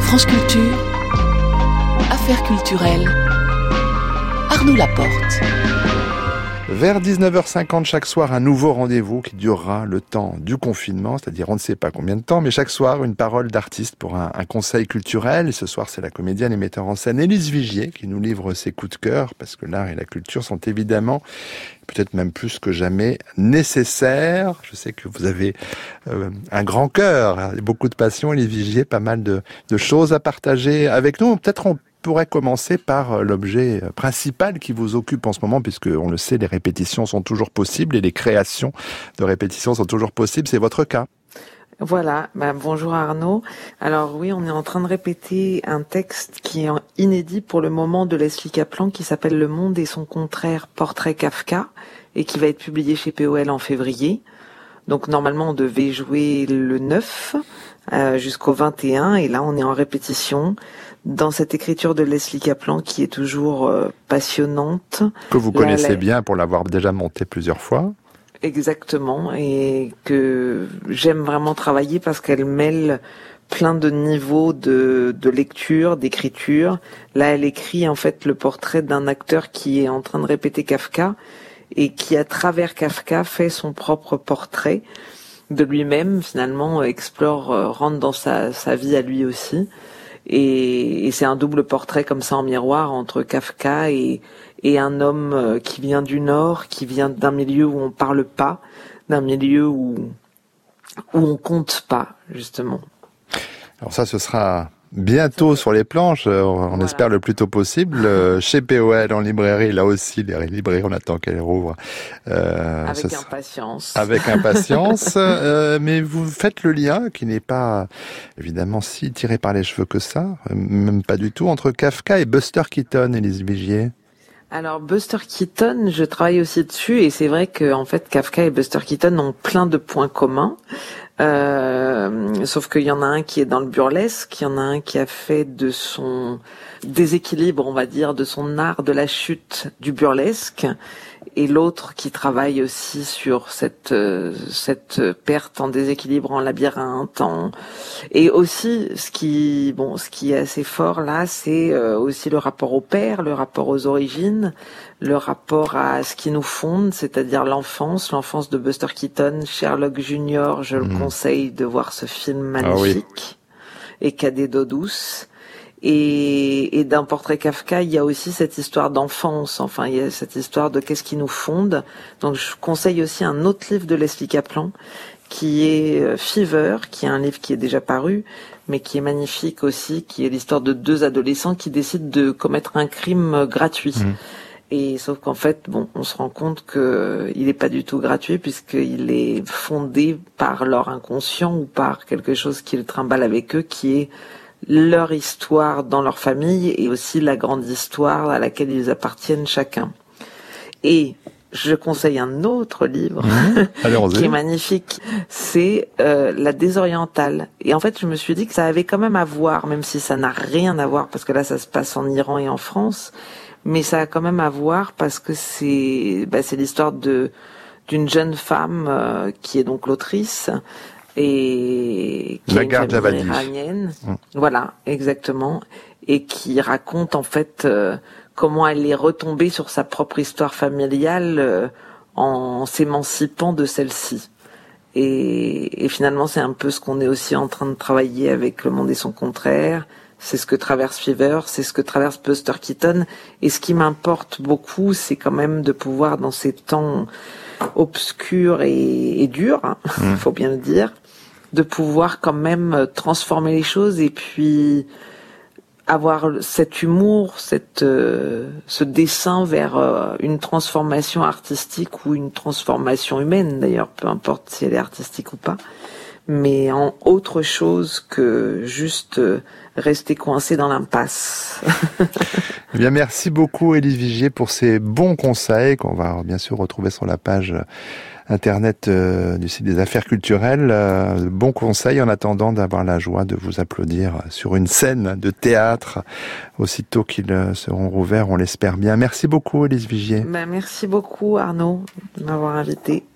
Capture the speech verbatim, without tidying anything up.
France Culture, Affaires culturelles, Arnaud Laporte. Vers dix-neuf heures cinquante chaque soir, un nouveau rendez-vous qui durera le temps du confinement, c'est-à-dire on ne sait pas combien de temps, mais chaque soir, une parole d'artiste pour un, un conseil culturel. Et ce soir, c'est la comédienne et metteur en scène Élise Vigier qui nous livre ses coups de cœur, parce que l'art et la culture sont évidemment, peut-être même plus que jamais, nécessaires. Je sais que vous avez euh, un grand cœur, beaucoup de passion, Élise Vigier, pas mal de, de choses à partager avec nous. Peut-être on pourrait commencer par l'objet principal qui vous occupe en ce moment, puisque on le sait, les répétitions sont toujours possibles et les créations de répétitions sont toujours possibles. C'est votre cas. Voilà, bah, bonjour Arnaud. Alors oui, on est en train de répéter un texte qui est inédit pour le moment de Leslie Kaplan, qui s'appelle Le monde et son contraire, portrait Kafka, et qui va être publié chez P O L en février. Donc normalement on devait jouer le neuf euh, jusqu'au vingt et un, et là on est en répétition dans cette écriture de Leslie Kaplan qui est toujours euh, passionnante. Que vous Là, connaissez elle... bien pour l'avoir déjà montée plusieurs fois. Exactement, et que j'aime vraiment travailler parce qu'elle mêle plein de niveaux de, de lecture, d'écriture. Là, elle écrit en fait le portrait d'un acteur qui est en train de répéter Kafka et qui, à travers Kafka, fait son propre portrait de lui-même, finalement, explore, euh, rentre dans sa, sa vie à lui aussi. Et, et c'est un double portrait comme ça en miroir entre Kafka et, et un homme qui vient du Nord, qui vient d'un milieu où on parle pas, d'un milieu où, où on compte pas, justement. Alors ça, ce sera bientôt sur les planches, on voilà. espère le plus tôt possible, euh, chez P O L en librairie, là aussi, les librairies, on attend qu'elles rouvrent. Euh, avec ce... impatience. Avec impatience, euh, mais vous faites le lien, qui n'est pas, évidemment, si tiré par les cheveux que ça, même pas du tout, entre Kafka et Buster Keaton, Élise Vigier. Alors Buster Keaton, je travaille aussi dessus, et c'est vrai que en fait Kafka et Buster Keaton ont plein de points communs. Euh, sauf qu'il y en a un qui est dans le burlesque, il y en a un qui a fait de son déséquilibre, on va dire, de son art de la chute du burlesque, et l'autre qui travaille aussi sur cette euh, cette perte en déséquilibre, en labyrinthe, en... et aussi ce qui bon ce qui est assez fort là, c'est euh, aussi le rapport au père, le rapport aux origines, le rapport à ce qui nous fonde, c'est-à-dire l'enfance, l'enfance de Buster Keaton, Sherlock Junior, je mmh. le conseille de voir ce film magnifique, ah oui. et Cadet d'eau douce. Et, et d'un portrait Kafka, il y a aussi cette histoire d'enfance, enfin il y a cette histoire de qu'est-ce qui nous fonde. Donc je conseille aussi un autre livre de Leslie Kaplan, qui est Fever, qui est un livre qui est déjà paru, mais qui est magnifique aussi, qui est l'histoire de deux adolescents qui décident de commettre un crime gratuit. Mmh. Et sauf qu'en fait, bon, on se rend compte que il est pas du tout gratuit, puisqu'il est fondé par leur inconscient ou par quelque chose qu'ils trimballent avec eux, qui est leur histoire dans leur famille et aussi la grande histoire à laquelle ils appartiennent chacun. Et je conseille un autre livre mmh, qui est magnifique, c'est euh, La Désorientale. Et en fait, je me suis dit que ça avait quand même à voir, même si ça n'a rien à voir, parce que là, ça se passe en Iran et en France, mais ça a quand même à voir parce que c'est, bah, c'est l'histoire de d'une jeune femme euh, qui est donc l'autrice, et qui Nagar est une famille iranienne, mmh. voilà, exactement, et qui raconte en fait euh, comment elle est retombée sur sa propre histoire familiale euh, en s'émancipant de celle-ci. Et, et finalement, c'est un peu ce qu'on est aussi en train de travailler avec Le monde et son contraire. C'est ce que traverse Fever, c'est ce que traverse Buster Keaton. Et ce qui m'importe beaucoup, c'est quand même de pouvoir, dans ces temps obscurs et, et durs, hein, mmh. faut bien le dire, de pouvoir quand même transformer les choses et puis avoir cet humour, cette, euh, ce dessin vers euh, une transformation artistique ou une transformation humaine d'ailleurs, peu importe si elle est artistique ou pas, mais en autre chose que juste euh, rester coincé dans l'impasse. Eh bien, merci beaucoup Élise Vigier pour ces bons conseils qu'on va bien sûr retrouver sur la page internet euh, du site des Affaires culturelles. Euh, bons conseils en attendant d'avoir la joie de vous applaudir sur une scène de théâtre aussitôt qu'ils seront rouverts, on l'espère bien. Merci beaucoup Élise Vigier. Ben, merci beaucoup Arnaud de m'avoir invité.